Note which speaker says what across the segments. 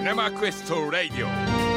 Speaker 1: ネマクエストラディオ。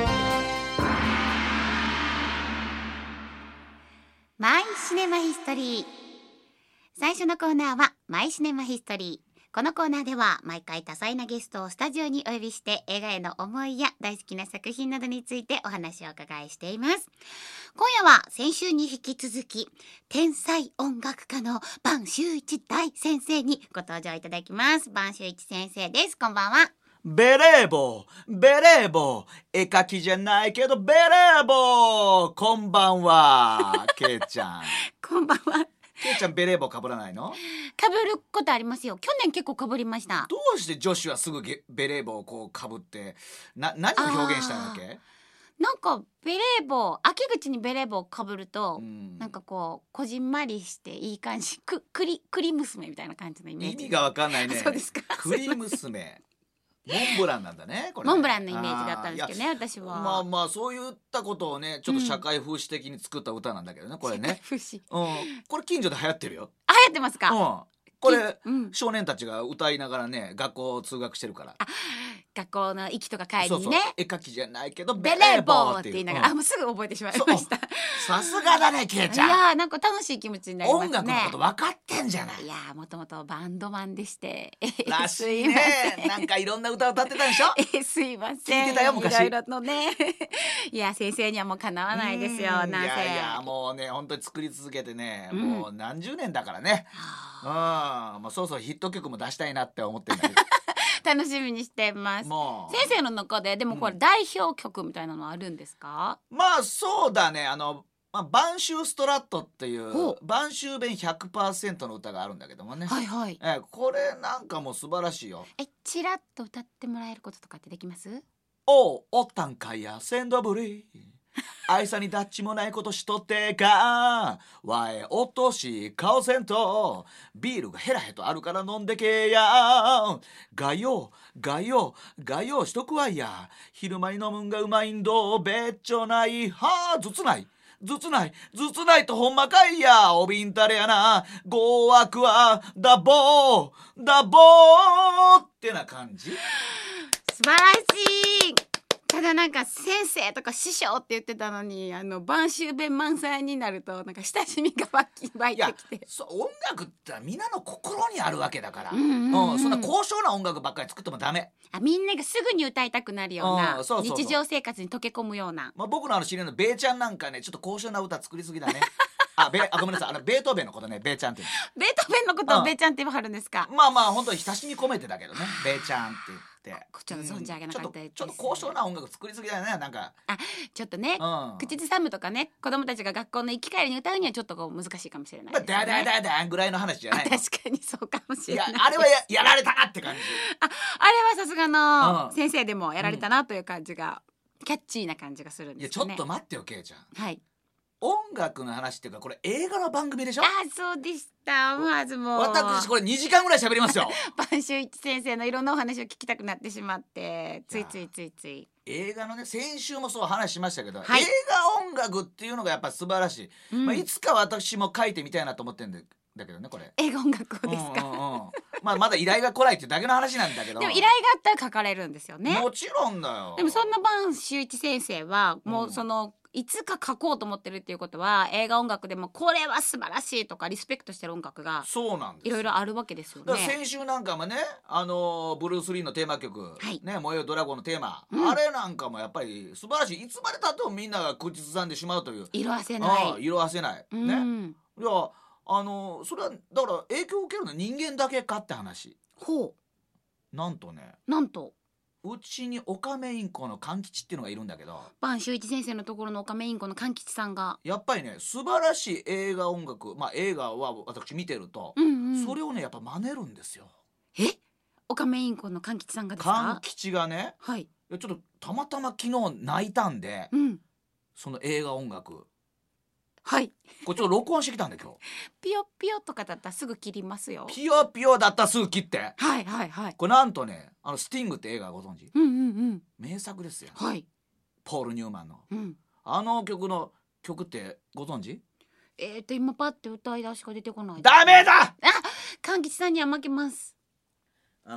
Speaker 2: マイシネマヒストリー。最初のコーナーはマイシネマヒストリー。このコーナーでは毎回多彩なゲストをスタジオにお呼びして映画への思いや大好きな作品などについてお話をお伺いしています。今夜は先週に引き続き天才音楽家の坂修一大先生にご登場いただきます。坂修一先生です。こんばんは。
Speaker 3: ベレー帽絵描きじゃないけどベレー帽。こんばんはケイちゃん。
Speaker 2: こんばんは。
Speaker 3: ケイちゃんベレー帽かぶらないの？
Speaker 2: かぶることありますよ。去年結構かぶりました。
Speaker 3: どうして女子はすぐベレー帽をこうかぶって何を表現したいわけ？
Speaker 2: なんかベレー帽、秋口にベレー帽をかぶると、なんかこうこじんまりしていい感じ、栗娘みたいな感じのイメージ。
Speaker 3: 意味がわかんないね。
Speaker 2: そうですか。
Speaker 3: 栗娘モンブランなんだね、これ。
Speaker 2: モンブランのイメージだったんですけどね、私は。
Speaker 3: まあそういったことをね、ちょっと社会風刺的に作った歌なんだけどね、これね。
Speaker 2: 社会風刺。
Speaker 3: これ近所で流行ってるよ。
Speaker 2: 流行ってますか？
Speaker 3: これ、少年たちが歌いながらね、学校を通学してるから。
Speaker 2: 学校の行きとか帰りにね。
Speaker 3: 絵描きじゃないけど
Speaker 2: ベレー帽って言いながら、もうすぐ覚えてしまいました。
Speaker 3: さすがだね、ケイちゃん。
Speaker 2: いやなんか楽しい気持ちになりますね。
Speaker 3: 音楽のこと分かってんじゃない。
Speaker 2: いやもともとバンドマンでして
Speaker 3: らしいね。なんかいろんな歌歌ってたでしょ。
Speaker 2: すいません。
Speaker 3: 聞いてたよ昔。
Speaker 2: いろいろとね。いや先生にはもうかなわないですよ。なんせ。
Speaker 3: いやもうね本当に作り続けてね、もう何十年だからね。もうそうそうヒット曲も出したいなって思ってるんだけど。
Speaker 2: 楽しみにしてます。先生の中ででもこれ代表曲みたいなのはあるんですか？
Speaker 3: まあそうだね、晩秋ストラットっていう晩秋弁 100% の歌があるんだけどもね。
Speaker 2: はいはい。
Speaker 3: これなんかもう素晴らしいよ。
Speaker 2: チラッと歌ってもらえることとかってできます？
Speaker 3: おったんかいや鮮度ぶり愛さにダッチもないことしとってかわえ落とし顔せんとビールがヘラヘとあるから飲んでけやがよしとくわいや昼間に飲むんがうまいんどべっちょないはあずつないとほんまかいやおびんたれやなごわくはダボーってな感じ。
Speaker 2: 素晴らしい。ただなんか先生とか師匠って言ってたのに晩秋弁満載になるとなんか親しみが湧いてきて。
Speaker 3: 音楽って皆の心にあるわけだから、そんな高尚な音楽ばっかり作ってもダメ。
Speaker 2: みんながすぐに歌いたくなるような日常生活に溶け込むような。
Speaker 3: 僕の知り合いのベイちゃんなんかねちょっと高尚な歌作りすぎだね。ごめんなさい、ベートーベンのことねベイちゃんって
Speaker 2: ベートーベンのことをベイちゃんって言わはるんですか？
Speaker 3: まあ本当に親しみ込めてだけどねベイちゃんって言って。
Speaker 2: ちょっと存じ上げなかったです。
Speaker 3: ちょっと高尚な音楽作りすぎだよねなんか。
Speaker 2: ちょっとね、口ずさむとかね子供たちが学校の行き帰りに歌うにはちょっとこう難しいかもしれないですね。
Speaker 3: だぐらいの話じゃないの。
Speaker 2: 確かにそうかもしれない。
Speaker 3: あれは やられたなって感じ。
Speaker 2: あれはさすがの先生でもやられたなという感じが、キャッチーな感じがするんですね。
Speaker 3: ちょっと待ってよケイちゃん。
Speaker 2: はい。
Speaker 3: 音楽の話っていうかこれ映画の番組でしょ。
Speaker 2: そうでした。まずもう
Speaker 3: 私これ2時間ぐらい喋りますよ。
Speaker 2: 坂修一先生のいろんなお話を聞きたくなってしまってついつい
Speaker 3: 映画のね先週もそう話しましたけど、映画音楽っていうのがやっぱ素晴らしい、いつか私も書いてみたいなと思ってんだけどねこれ
Speaker 2: 映画音楽をですか？
Speaker 3: まだ依頼が来ないっていうだけの話なんだけど
Speaker 2: でも依頼があったら書かれるんですよね。
Speaker 3: もちろんだよ。
Speaker 2: でもそんな坂修一先生はもういつか書こうと思ってるっていうことは映画音楽でもこれは素晴らしいとかリスペクトしてる音楽がいろいろあるわけですよね。
Speaker 3: だから先週なんかもねブルース・リーのテーマ曲、燃えよドラゴンのテーマ、あれなんかもやっぱり素晴らしい。いつまでたってもみんなが口ずさんでしまうという
Speaker 2: 色あせない
Speaker 3: ね。いやそれはだから影響を受けるのは人間だけかって話。なんとうちにオカメインコのカン吉っていうのがいるんだけど、
Speaker 2: 坂修一先生のところのオカメインコのカン吉さんが
Speaker 3: やっぱりね素晴らしい映画音楽、映画は私見てると、それをねやっぱ真似るんですよ。
Speaker 2: オカメインコのカン吉さんがですか？
Speaker 3: カン吉がね、ちょっとたまたま昨日泣いたんで、その映画音楽これちょっと録音してきたんで今日。
Speaker 2: ピヨピヨとかだったらすぐ切りますよ。
Speaker 3: ピヨピヨだったらすぐ切って。これなんとねスティングって映画ご存知？名作ですよ。ポール・ニューマンの、あの曲ってご存知？
Speaker 2: 今パッて歌い出しか出てこない。
Speaker 3: ダメだ。
Speaker 2: カン吉さんには負けます。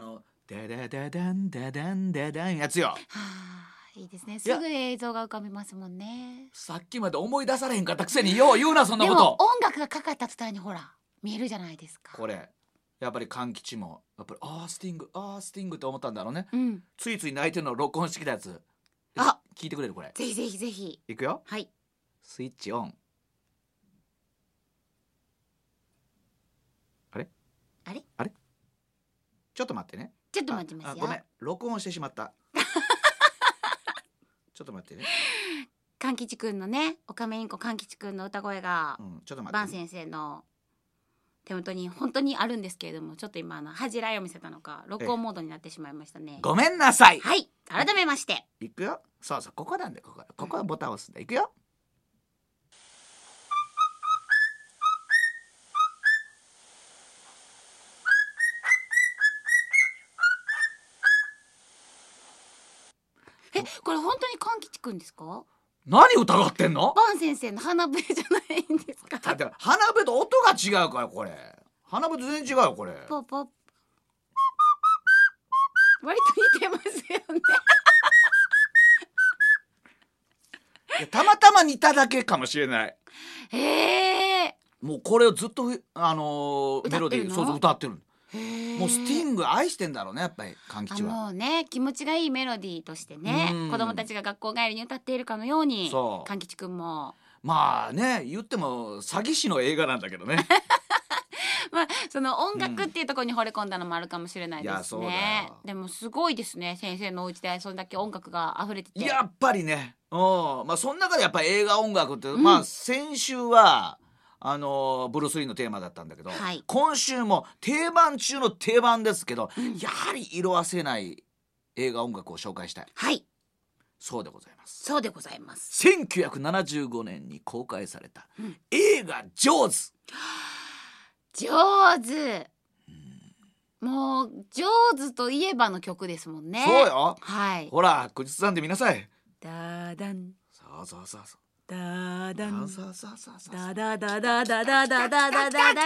Speaker 3: デデデデンデデンデデンやつよ。
Speaker 2: はあ、いいですね。すぐ映像が浮かびますもんね。
Speaker 3: さっきまで思い出されへんかったくせによう言うなそんな
Speaker 2: でも
Speaker 3: こと。
Speaker 2: 音楽がかかった途端にほら見えるじゃないですか。
Speaker 3: これやっぱり勘吉もやっぱりスティングスティングって思ったんだろうね。
Speaker 2: うん。
Speaker 3: ついつい泣いてるのを録音してきたやつ。
Speaker 2: あ、
Speaker 3: 聞いてくれるこれ。
Speaker 2: ぜひぜひぜひ。
Speaker 3: いくよ。
Speaker 2: はい。
Speaker 3: スイッチオン。あれ
Speaker 2: あれ
Speaker 3: ちょっと待ってね。
Speaker 2: ちょっと待ってますよ。
Speaker 3: ごめん、録音してしまったちょっと待ってね。
Speaker 2: かんきちくんのね、おかめインコかんきちくんの歌声が、
Speaker 3: ちょっと待
Speaker 2: バン
Speaker 3: ってね、
Speaker 2: 先生の手元に本当にあるんですけれども、ちょっと今恥じらいを見せたのか録音モードになってしまいましたね。
Speaker 3: ごめんなさい。
Speaker 2: はい、改めまして
Speaker 3: いくよ。そうそう、ここなんで、ここはボタン押すんだ。いくよ。
Speaker 2: これ本当にかんきちくんですか？
Speaker 3: 何疑ってんの？
Speaker 2: バン先生の鼻笛じゃないんですか？
Speaker 3: だって鼻笛と音が違うからこれ。鼻笛と全然違うよこれ。
Speaker 2: ポポッ割と似てますよね
Speaker 3: いやたまたま似ただけかもしれない。
Speaker 2: へえ。
Speaker 3: もうこれをずっとメロディーそう歌ってる。もうスティング愛してんだろうねやっぱり勘吉は。
Speaker 2: もうね、気持ちがいいメロディーとしてね、子供たちが学校帰りに歌っているかのように、かんきちくんも
Speaker 3: まあね、言っても詐欺師の映画なんだけどね
Speaker 2: まあその音楽っていうところに惚れ込んだのもあるかもしれないですね。でもすごいですね、先生のお家でそれだけ音楽が溢れてて。
Speaker 3: やっぱりね、まあその中でやっぱり映画音楽って、まあ先週はブルース・リーのテーマだったんだけど、
Speaker 2: はい、
Speaker 3: 今週も定番中の定番ですけど、やはり色あせない映画音楽を紹介したい。
Speaker 2: はい、
Speaker 3: そうでございます。
Speaker 2: そうでございます。
Speaker 3: 1975年に公開された、映画ジョーズ。
Speaker 2: ジョーズ、もうジョーズといえばの曲ですもんね。
Speaker 3: そうよ。
Speaker 2: はい。
Speaker 3: ほら口ずさんでみなさい。
Speaker 2: ダダン。
Speaker 3: そうそうそうそう。
Speaker 2: ダダン。
Speaker 3: そうそうそうそう。
Speaker 2: ダダダダダダダダダダダ。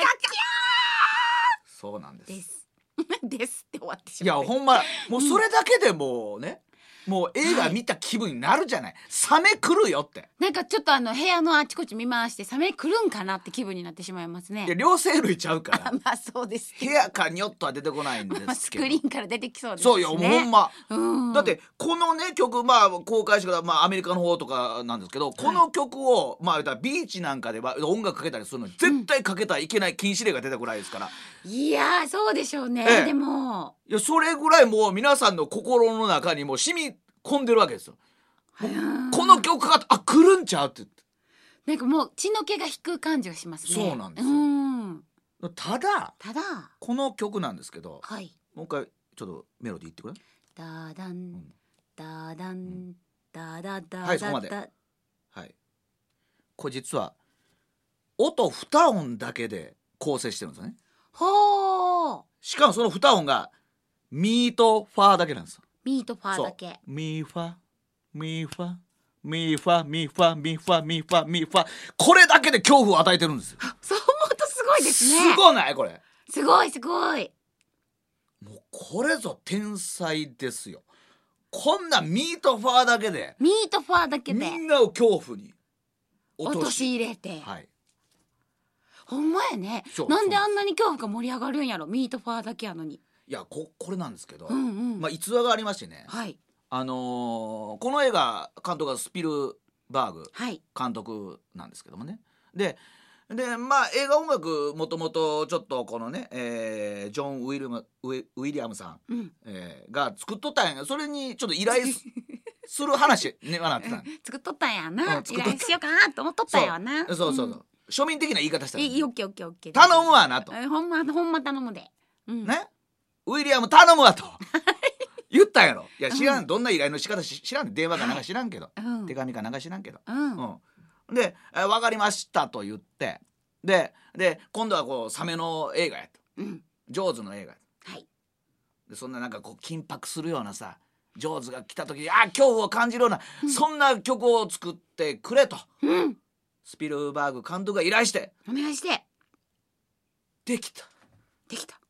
Speaker 3: そうなんです。
Speaker 2: ですですって終わってし
Speaker 3: まう。
Speaker 2: い
Speaker 3: やほんまもうそれだけでもうね、もう映画見た気分になるじゃない。サメ来るよって。
Speaker 2: なんかちょっと部屋のあちこち見回してサメ来るんかなって気分になってしまいますね。
Speaker 3: いや両生類ちゃうから
Speaker 2: まあそうです
Speaker 3: 部屋からにょっとは出てこないんですけど、
Speaker 2: スクリーンから出てきそうですね。
Speaker 3: そうよほんま、だってこのね曲公開してから、アメリカの方とかなんですけど、この曲を言ったらビーチなんかでは音楽かけたりするのに絶対かけたらいけない禁止令が出たぐらいですから、
Speaker 2: いやそうでしょうね、でも
Speaker 3: いやそれぐらいもう皆さんの心の中にもう染み込んでるわけですよ。この曲が来るんちゃうって言って、
Speaker 2: なんかもう血の気が引く感じがしますね。
Speaker 3: そうなんですよ。ただこの曲なんですけど、
Speaker 2: はい、
Speaker 3: もう一回ちょっとメロディー言ってくれ。
Speaker 2: ダダン、ダダン、ダダダダ。
Speaker 3: はい、そこまで。はい、これ実は音2音だけで構成してるんですよね。
Speaker 2: ほー。
Speaker 3: しかもその2音がミとファーだけなんですよ。
Speaker 2: ミとファーだけ。
Speaker 3: ミファミファミファミファミファミファミファ、これだけで恐怖を与えてるんですよ。
Speaker 2: そう思うとすごいですね。
Speaker 3: すごないこれ。
Speaker 2: すごいすごい。
Speaker 3: もうこれぞ天才ですよ。こんなミとファーだけで、
Speaker 2: ミとファーだけで
Speaker 3: みんなを恐怖に
Speaker 2: 陥れて、
Speaker 3: はい、
Speaker 2: ほんまやね。なんであんなに恐怖が盛り上がるんやろ、ミとファーだけやのに。
Speaker 3: いやこれなんですけど、逸話がありましてね、
Speaker 2: はい、
Speaker 3: この映画監督はスピルバーグ監督なんですけどもね、で映画音楽もともとちょっとこのね、ジョン・ウィリアムさん、が作っとったんや。それにちょっと依頼する話ねなってたん
Speaker 2: 作っとったんやな、依頼しようかなと思っとったんやな。
Speaker 3: そう庶民的な言い方したら、
Speaker 2: オッケーオッケーオッケー、
Speaker 3: 頼むわなと、
Speaker 2: ほんま頼むで、
Speaker 3: ね、ウィリアム頼むわと言ったんやろ。いや知らん、どんな依頼の仕方知らん、電話かなんか知らんけど、手紙かなんか知らんけど、で分かりましたと言って、で今度はこうサメの映画やと、ジョーズの映画やと、でそんななんかこう緊迫するようなさ、ジョーズが来た時に恐怖を感じるような、そんな曲を作ってくれと、スピルバーグ監督が依頼して、
Speaker 2: お願いして、
Speaker 3: できた。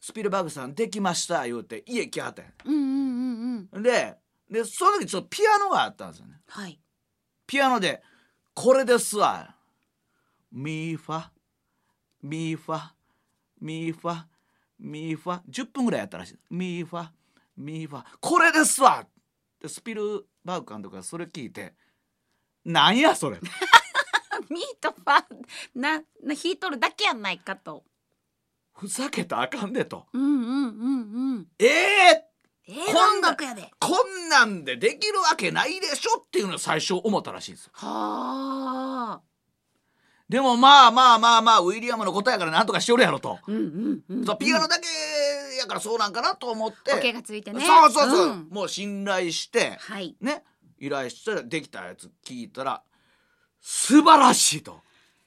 Speaker 3: スピルバーグさんできました言うて家来はったんや。
Speaker 2: うんうんうんうん。
Speaker 3: でその時ちょっとピアノがあったんですよね。
Speaker 2: はい。
Speaker 3: ピアノでこれですわ、ミファミファミファミファ10分ぐらいやったらしい。ミファミファこれですわでスピルバーグ監督がそれ聞いて、なんやそれ
Speaker 2: ミートファな弾いとるだけやないかと。
Speaker 3: ふざけたらあかんでと。
Speaker 2: うんうんうんうん。
Speaker 3: 映
Speaker 2: 画音楽やで。
Speaker 3: こんなんでできるわけないでしょっていうのを最初思ったらしいんですよ。
Speaker 2: はあ。
Speaker 3: でもまあウィリアムのことやからなんとかしよるやろと、
Speaker 2: うんうんうん、
Speaker 3: そうピアノだけやからそうなんかなと思って
Speaker 2: オケがついてね。
Speaker 3: そうそうそう、
Speaker 2: うん、
Speaker 3: もう信頼して、
Speaker 2: はい、
Speaker 3: ね依頼したらできたやつ聞いたら素晴らしいと。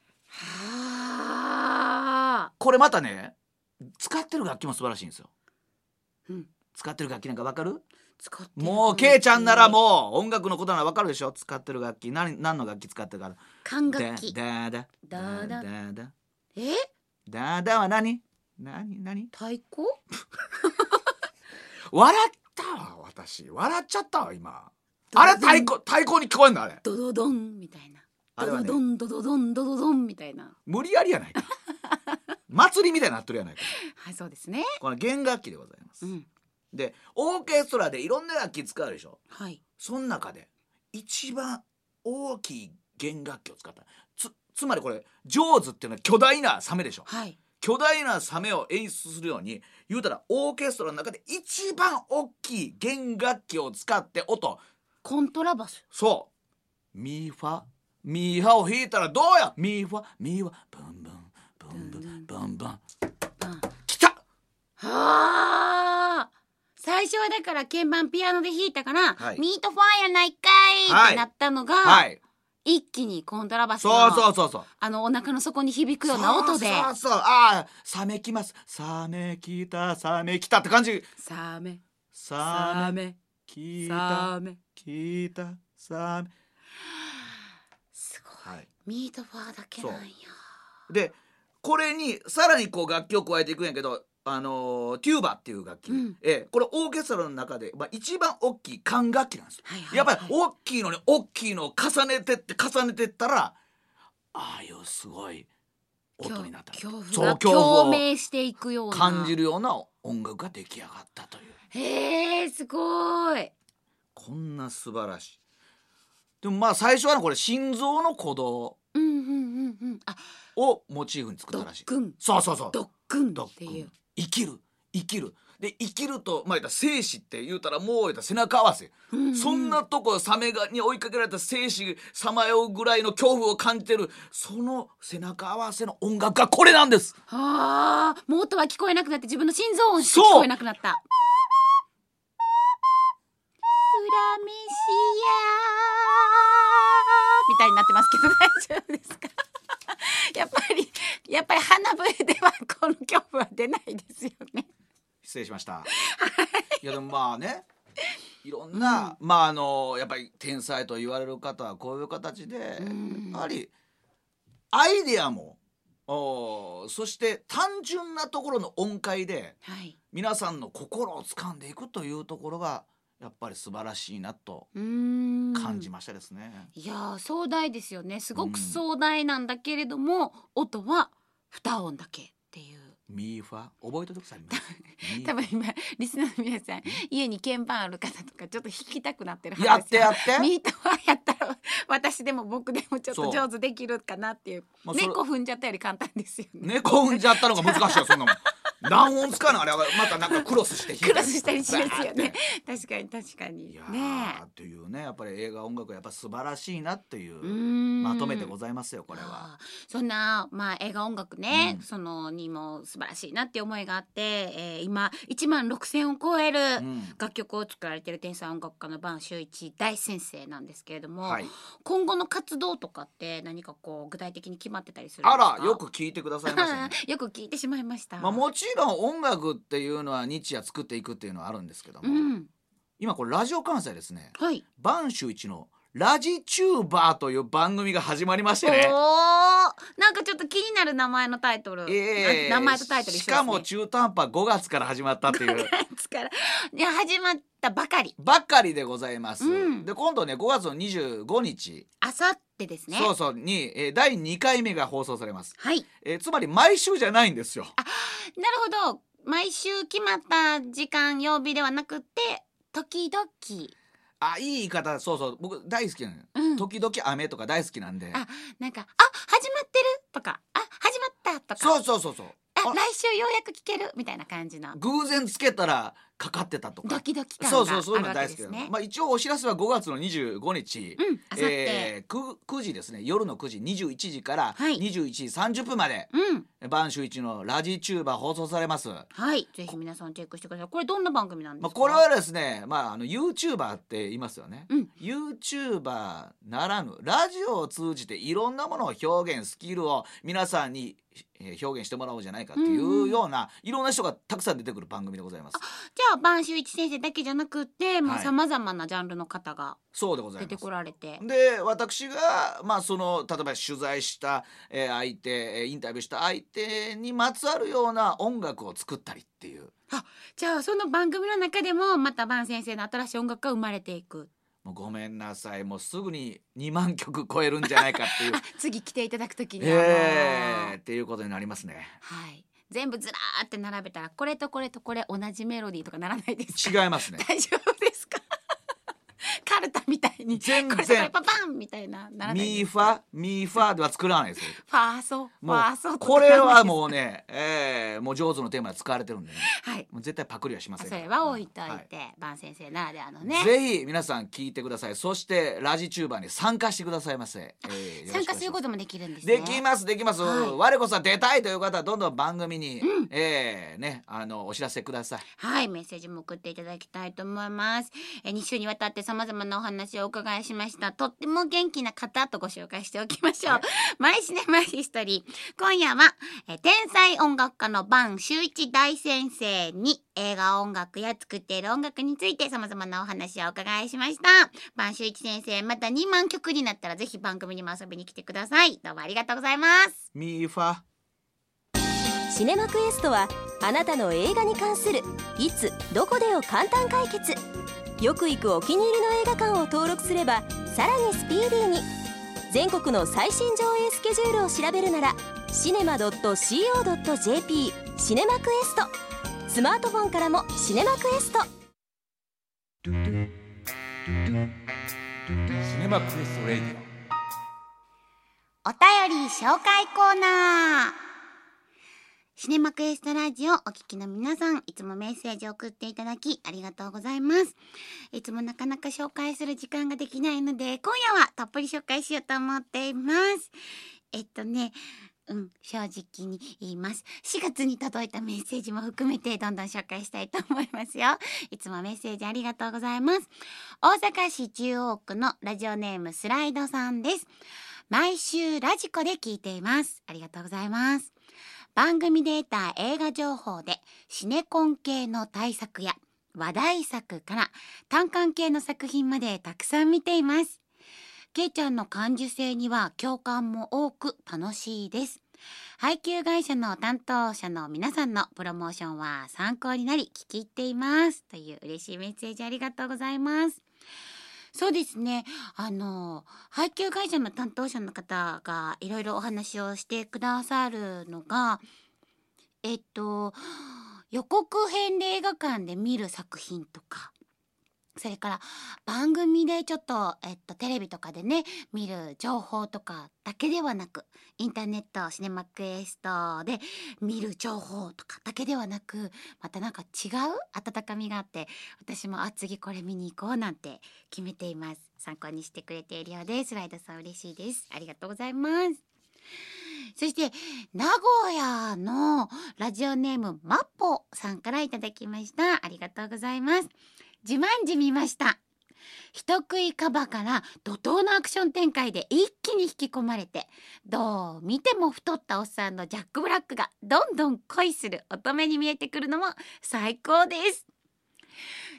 Speaker 2: はあ。
Speaker 3: これまたね使ってる楽器も素晴らしいんですよ、
Speaker 2: うん、
Speaker 3: 使ってる楽器なんかわかる？
Speaker 2: 使ってる
Speaker 3: もうケイちゃんならもう音楽のことならわかるでしょ。使ってる楽器何の楽器使ってるから。
Speaker 2: 管楽器。
Speaker 3: ダダ
Speaker 2: ダダえ
Speaker 3: ダダは何
Speaker 2: 太鼓
Speaker 3: 笑ったわ私笑っちゃったわ今。あれ太鼓に聞こえんのあれ
Speaker 2: ドドドンみたいな。
Speaker 3: あれはね
Speaker 2: ドドドンドドドンドドドンみたいな。
Speaker 3: 無理やりやないか祭りみたいになってるやないか。
Speaker 2: はいそうですね。
Speaker 3: これ弦楽器でございます、
Speaker 2: うん、
Speaker 3: でオーケストラでいろんな楽器使うでしょ。
Speaker 2: はい。
Speaker 3: その中で一番大きい弦楽器を使ったつまりこれジョーズっていうのは巨大なサメでしょ。
Speaker 2: はい。
Speaker 3: 巨大なサメを演出するように言うたらオーケストラの中で一番大きい弦楽器を使って音
Speaker 2: コントラバス。
Speaker 3: そうミーファを弾いたらどうやミーファブンブンブンブンブンブンきた。
Speaker 2: はあ。最初はだから鍵盤ピアノで弾いたから、
Speaker 3: はい、
Speaker 2: ミートファーやないかいってなったのが、
Speaker 3: はい、
Speaker 2: 一気にコントラバスの
Speaker 3: そう
Speaker 2: お腹の底に響くような音で
Speaker 3: そうああサメ来ますサメ来たって感じ。
Speaker 2: サメ
Speaker 3: 来たサメ
Speaker 2: すごい、
Speaker 3: はい、
Speaker 2: ミートファーだけなんや。
Speaker 3: でこれにさらにこう楽器を加えていくんやけどテューバっていう楽器、これオーケストラの中で、一番大きい管楽器なんですよ、やっぱり大きいのに大きいのを重ねてったらああいうすごい音になった。
Speaker 2: 恐怖が共鳴していくような
Speaker 3: 感じるような音楽が出来上がったという。
Speaker 2: へえすごい。
Speaker 3: こんな素晴らしい。でも最初はこれ心臓の鼓動をモチーフに作ったらしい。そう
Speaker 2: ドックンっていう
Speaker 3: 生きるで生きると言ったら生死って言うたらもう言ったら背中合わせ、そんなとこサメに追いかけられた生死さまようぐらいの恐怖を感じてるその背中合わせの音楽がこれなんです。
Speaker 2: はあ。もう音は聞こえなくなって自分の心臓音しか聞こえなくなった。フラメシアみたいになってますけど大丈夫ですかやっぱり鼻笛ではこの恐怖は出ないですよね。
Speaker 3: 失礼しましたいやでもいろんな、やっぱり天才と言われる方はこういう形で、やはりアイデアもそして単純なところの音階で、皆さんの心を掴んでいくというところがやっぱり素晴らしいなと感じましたですね。
Speaker 2: いや壮大ですよね。すごく壮大なんだけれども、音は2音だけっていう。
Speaker 3: ミーファ覚えておくさ
Speaker 2: 多分今リスナーの皆さん家に鍵盤ある方とかちょっと弾きたくなってる
Speaker 3: はずですよ。やって
Speaker 2: ミートファーやったら私でも僕でもちょっと上手できるかなっていう。猫踏んじゃったより簡単ですよね。
Speaker 3: 猫踏んじゃったのが難しいよそんなもん何音使うのあれはまたなんかクロスして
Speaker 2: クロスしたりしますよね。確かに
Speaker 3: いやというねやっぱり映画音楽はやっぱ素晴らしいなっていうまとめでございますよこれは。
Speaker 2: そんな映画音楽ね、そのにも素晴らしいなっていう思いがあって、今1万6000を超える楽曲を作られている天才音楽家の坂秀一大先生なんですけれども、今後の活動とかって何かこう具体的に決まってたりするんですか？
Speaker 3: あらよく聞いてくださいましたね
Speaker 2: よく聞いてしまいました。
Speaker 3: もちろん音楽っていうのは日夜作っていくっていうのはあるんですけども、今これラジオ関西ですね、坂秀一のラジチューバーという番組が始まりましてね。
Speaker 2: なんかちょっと気になる名前のタイトル、名前とタイトル一緒ですね。
Speaker 3: しかも中途半端5月から始まったっていう
Speaker 2: 5月から始まったばかり
Speaker 3: でございます、で今度ね5月の25日
Speaker 2: あさってですね。
Speaker 3: そうそうに、第2回目が放送されます。
Speaker 2: はい、
Speaker 3: つまり毎週じゃないんですよ。
Speaker 2: なるほど。毎週決まった時間曜日ではなくて時々。
Speaker 3: いい言い方。そうそう、僕大好きなのよ、時々雨とか大好きなんで、
Speaker 2: なんか始まってるとか始まったとか、
Speaker 3: そう
Speaker 2: 来週ようやく聞けるみたいな感じの
Speaker 3: 偶然つけたらかかってたとか
Speaker 2: ドキドキ感
Speaker 3: そう
Speaker 2: が
Speaker 3: いうの大好き
Speaker 2: あるわけですね。
Speaker 3: 一応お知らせは5月の25日、
Speaker 2: あさって、
Speaker 3: 9時ですね。夜の9時21時から
Speaker 2: はい
Speaker 3: 21時30分まで、晩週一のラジチューバー放送されます。
Speaker 2: はい、ぜひ皆さんチェックしてください。これどんな番組なんですか？
Speaker 3: これはですね、YouTuber って言いますよね、YouTuber ならぬラジオを通じていろんなものを表現、スキルを皆さんに表現してもらおうじゃないかっていうような、いろんな人がたくさん出てくる番組でございます。
Speaker 2: じゃあ晩秋一先生だけじゃなくってもうさまざまなジャンルの方が
Speaker 3: そうでございます。
Speaker 2: 出てこられて、
Speaker 3: で私が、その例えば取材した、相手インタビューした相手にまつわるような音楽を作ったりっていう。
Speaker 2: じゃあその番組の中でもまた晩先生の新しい音楽が生まれていく。
Speaker 3: もうごめんなさい、もうすぐに2万曲超えるんじゃないかっていう
Speaker 2: 次来ていただくときには
Speaker 3: っていうことになりますね。
Speaker 2: はい、全部ずらーって並べたらこれとこれとこれ同じメロディーとかならないですか？
Speaker 3: 違いますね。
Speaker 2: 大丈夫ですか？カルタみたいに
Speaker 3: 全然
Speaker 2: これとこれパパンみたいなならない
Speaker 3: ミー
Speaker 2: ですか？
Speaker 3: ファでは作らないですよ。
Speaker 2: ファーソファーソ
Speaker 3: これはもうね、もう上手のテーマで使われてるんでね、もう絶対パクリはしませんから。
Speaker 2: それは置いといて、晩先生ならではのね、
Speaker 3: ぜひ皆さん聞いてください。そしてラジチューバーに参加してくださいませ。
Speaker 2: 参加することもできるんですね。
Speaker 3: できます、我こそは出たいという方はどんどん番組に、お知らせください。
Speaker 2: はい、メッセージも送っていただきたいと思います。2週にわたってさまざまなお話をお伺いしました。とっても元気な方とご紹介しておきましょう。マイシネマヒストリー、今夜は天才音楽家の晩秋一大先生に映画音楽や作っている音楽についてさまざまなお話をお伺いしました。晩秋一先生、また2万曲になったらぜひ番組にも遊びに来てください。どうもありがとうございます。
Speaker 3: ミーファ
Speaker 1: シネマクエストはあなたの映画に関するいつどこでを簡単解決。よく行くお気に入りの映画館を登録すればさらにスピーディーに。全国の最新上映スケジュールを調べるならcinema.co.jp シネマクエスト。スマートフォンからもシネマクエスト。
Speaker 4: シネマクエストレディ
Speaker 2: お便り紹介コーナー。シネマクエストラジオお聞きの皆さん、いつもメッセージを送っていただきありがとうございます。いつもなかなか紹介する時間ができないので、今夜はたっぷり紹介しようと思っています。正直に言います。4月に届いたメッセージも含めてどんどん紹介したいと思いますよ。いつもメッセージありがとうございます。大阪市中央区のラジオネームスライドさんです。毎週ラジコで聞いています。ありがとうございます。番組で得た映画情報でシネコン系の大作や話題作から単館系の作品までたくさん見ています。けいちゃんの感受性には共感も多く楽しいです。配給会社の担当者の皆さんのプロモーションは参考になり聞き入っています。という嬉しいメッセージありがとうございます。そうですね、配給会社の担当者の方がいろいろお話をしてくださるのが、予告編で映画館で見る作品とか、それから番組でちょっと、テレビとかでね見る情報とかだけではなく、インターネットシネマクエストで見る情報とかだけではなく、またなんか違う温かみがあって、私も次これ見に行こうなんて決めています。参考にしてくれているようです。ライドさん嬉しいです。ありがとうございます。そして名古屋のラジオネームマッポさんからいただきました。ありがとうございます。自慢じ見ました。人食いカバから怒涛のアクション展開で一気に引き込まれて、どう見ても太ったおっさんのジャック・ブラックがどんどん恋する乙女に見えてくるのも最高です。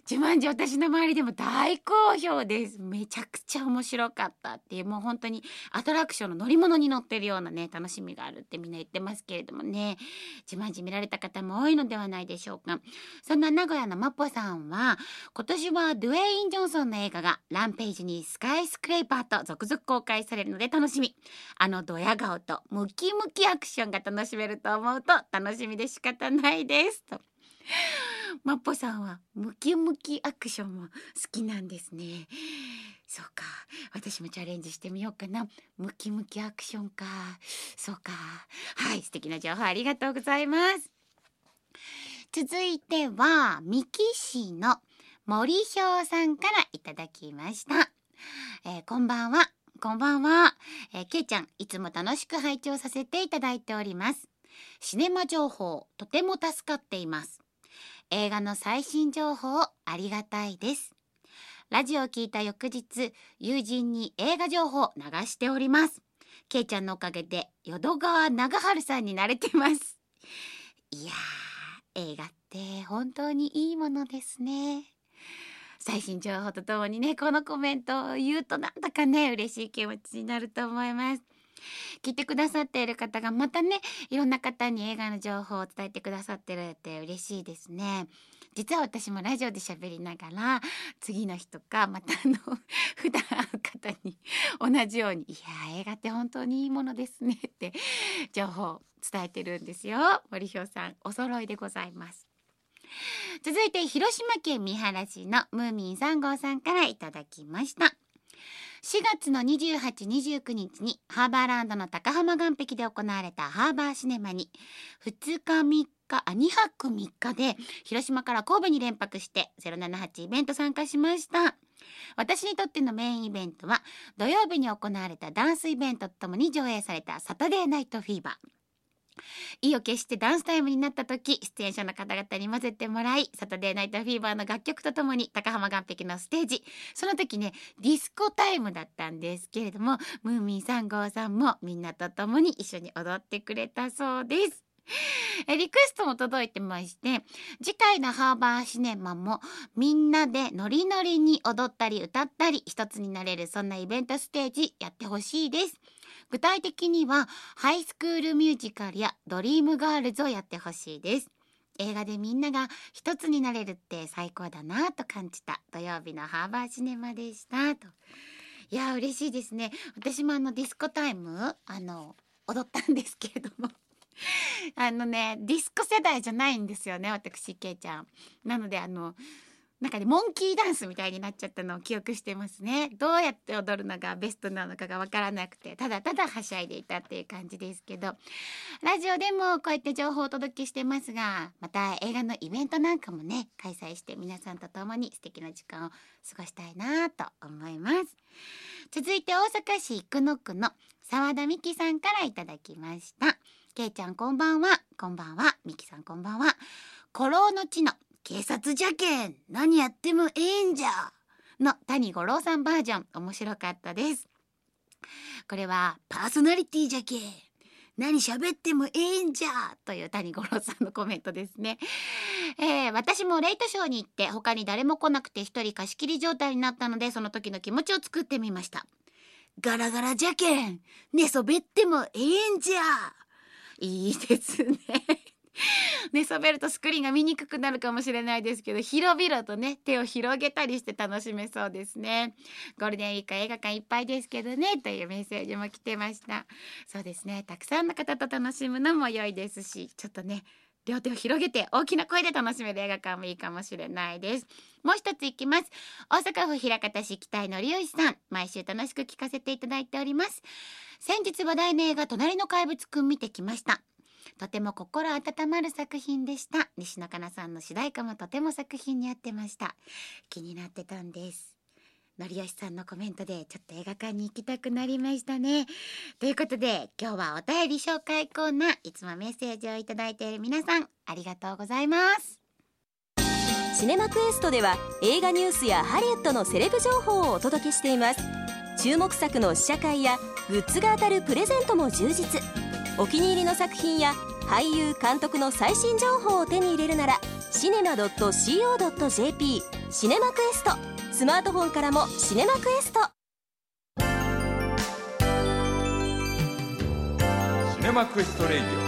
Speaker 2: ジュマンジ私の周りでも大好評です。めちゃくちゃ面白かったっていう、もう本当にアトラクションの乗り物に乗ってるようなね楽しみがあるってみんな言ってますけれどもね、ジュマンジ見られた方も多いのではないでしょうか。そんな名古屋のマポさんは、今年はドゥエイン・ジョンソンの映画がランページにスカイスクレーパーと続々公開されるので楽しみ。ドヤ顔とムキムキアクションが楽しめると思うと楽しみで仕方ないですと。マッポさんはムキムキアクションも好きなんですね。そうか、私もチャレンジしてみようかな。ムキムキアクションか。そうか。はい、素敵な情報ありがとうございます。続いては三木市の森氷さんからいただきました。こんばんは。こんばんは。けいちゃん、いつも楽しく拝聴させていただいております。シネマ情報とても助かっています。映画の最新情報ありがたいです。ラジオを聞いた翌日、友人に映画情報を流しております。けいちゃんのおかげで淀川長春さんに慣れてます。いやー、映画って本当にいいものですね。最新情報とともにね、このコメントを言うとなんだかね嬉しい気持ちになると思います。聞いてくださっている方がまたね、いろんな方に映画の情報を伝えてくださってるって嬉しいですね。実は私もラジオで喋りながら次の日とかまた普段会う方に同じように、いや映画って本当にいいものですねって情報を伝えてるんですよ。森氷さんお揃いでございます。続いて広島県三原市のムーミン3号さんからいただきました。4月の28、29日にハーバーランドの高浜岸壁で行われたハーバーシネマに2泊3日で広島から神戸に連泊して078イベント参加しました。私にとってのメインイベントは土曜日に行われたダンスイベントとともに上映されたサタデーナイトフィーバー。意を決してダンスタイムになった時、出演者の方々に混ぜてもらい、サタデーナイトフィーバーの楽曲とともに高浜岸壁のステージ、その時ねディスコタイムだったんですけれども、ムーミン3号さんもみんなと共に一緒に踊ってくれたそうです。リクエストも届いてまして、次回のハーバーシネマもみんなでノリノリに踊ったり歌ったり一つになれる、そんなイベントステージやってほしいです。具体的にはハイスクールミュージカルやドリームガールズをやってほしいです。映画でみんなが一つになれるって最高だなと感じた土曜日のハーバーシネマでしたと。いや嬉しいですね。私もディスコタイム踊ったんですけれどもディスコ世代じゃないんですよね、私けいちゃん。なのでなんかねモンキーダンスみたいになっちゃったのを記憶してますね。どうやって踊るのがベストなのかがわからなくて、ただただはしゃいでいたっていう感じですけど、ラジオでもこうやって情報をお届けしてますが、また映画のイベントなんかもね開催して皆さんと共に素敵な時間を過ごしたいなと思います。続いて大阪市生野区の澤田美希さんからいただきました。けいちゃんこんばんは。こんばんは。美希さんこんばんは。古老の地の警察じゃけん何やってもええんじゃの谷五郎さんバージョン面白かったです。これはパーソナリティじゃけん何喋ってもええんじゃという谷五郎さんのコメントですね。私もレイトショーに行って他に誰も来なくて一人貸し切り状態になったので、その時の気持ちを作ってみました。ガラガラじゃけん寝そべってもええんじゃ。いいですね。寝そべるとスクリーンが見にくくなるかもしれないですけど、広々とね手を広げたりして楽しめそうですね。ゴールデンウィーク映画館いっぱいですけどねというメッセージも来てました。そうですね、たくさんの方と楽しむのも良いですし、ちょっとね両手を広げて大きな声で楽しめる映画館もいいかもしれないです。もう一ついきます。大阪府枚方市北井則義さん、毎週楽しく聞かせていただいております。先日話題の映画隣の怪物くん見てきました。とても心温まる作品でした。西野カナさんの主題歌もとても作品に合ってました。気になってたんです。のりよしさんのコメントでちょっと映画館に行きたくなりましたね。ということで今日はお便り紹介コーナー、いつもメッセージをいただいている皆さんありがとうございます。
Speaker 1: シネマクエストでは映画ニュースやハリウッドのセレブ情報をお届けしています。注目作の試写会やグッズが当たるプレゼントも充実。お気に入りの作品や俳優監督の最新情報を手に入れるならシネマ.co.jp シネマクエスト。スマートフォンからもシネマクエスト。
Speaker 4: シネマクエストレイディオ